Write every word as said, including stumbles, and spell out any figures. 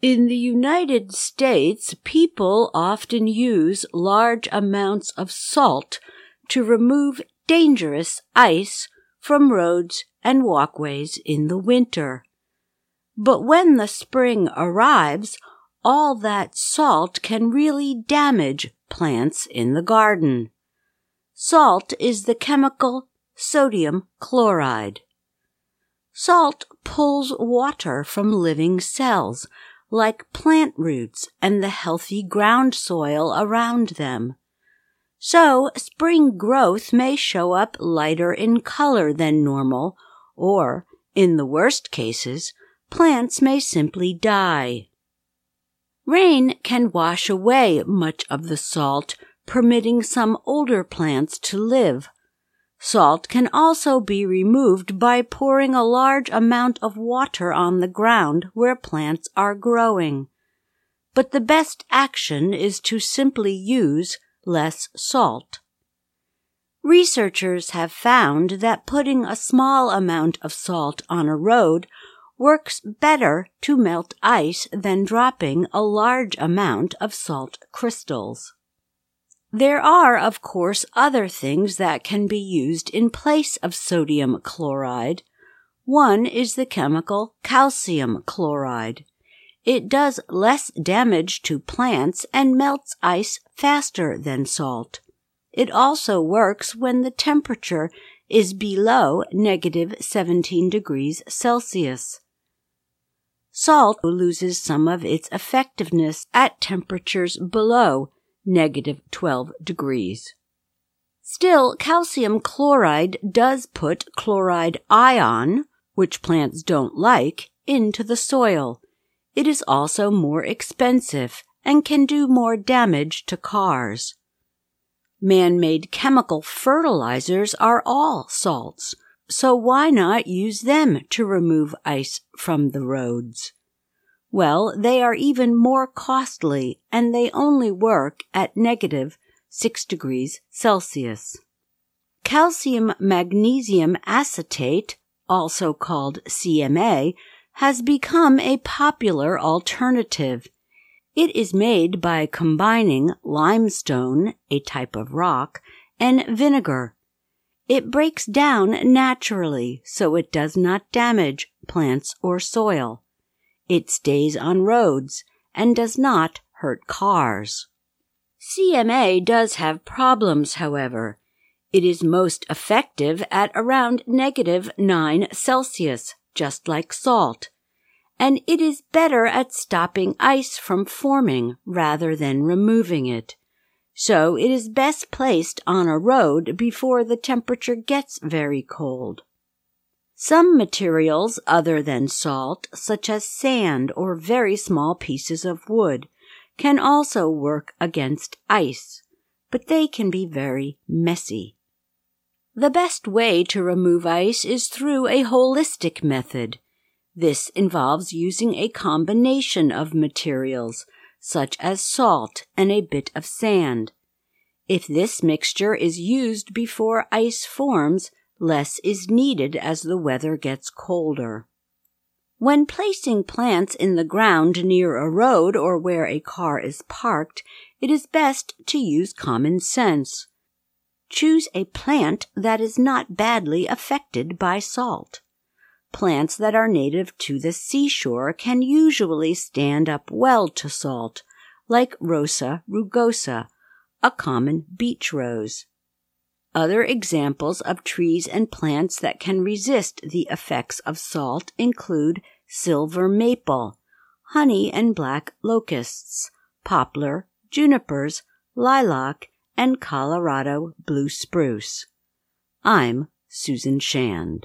In the United States, people often use large amounts of salt to remove dangerous ice from roads and walkways in the winter. But when the spring arrives, all that salt can really damage plants in the garden. Salt is the chemical sodium chloride. Salt pulls water from living cells, like plant roots and the healthy ground soil around them. So, spring growth may show up lighter in color than normal, or, in the worst cases, plants may simply die. Rain can wash away much of the salt, permitting some older plants to live. Salt can also be removed by pouring a large amount of water on the ground where plants are growing. But the best action is to simply use less salt. Researchers have found that putting a small amount of salt on a road works better to melt ice than dropping a large amount of salt crystals. There are, of course, other things that can be used in place of sodium chloride. One is the chemical calcium chloride. It does less damage to plants and melts ice faster than salt. It also works when the temperature is below negative seventeen degrees Celsius. Salt loses some of its effectiveness at temperatures below negative twelve degrees. Still, calcium chloride does put chloride ion, which plants don't like, into the soil. It is also more expensive and can do more damage to cars. Man-made chemical fertilizers are all salts, so why not use them to remove ice from the roads? Well, they are even more costly, and they only work at negative six degrees Celsius. Calcium magnesium acetate, also called C M A, has become a popular alternative. It is made by combining limestone, a type of rock, and vinegar. It breaks down naturally, so it does not damage plants or soil. It stays on roads and does not hurt cars. C M A does have problems, however. It is most effective at around negative nine Celsius, just like salt, and it is better at stopping ice from forming rather than removing it. So it is best placed on a road before the temperature gets very cold. Some materials other than salt, such as sand or very small pieces of wood, can also work against ice, but they can be very messy. The best way to remove ice is through a holistic method. This involves using a combination of materials, such as salt and a bit of sand. If this mixture is used before ice forms, less is needed as the weather gets colder. When placing plants in the ground near a road or where a car is parked, it is best to use common sense. Choose a plant that is not badly affected by salt. Plants that are native to the seashore can usually stand up well to salt, like Rosa rugosa, a common beach rose. Other examples of trees and plants that can resist the effects of salt include silver maple, honey and black locusts, poplar, junipers, lilac, and Colorado blue spruce. I'm Susan Shand.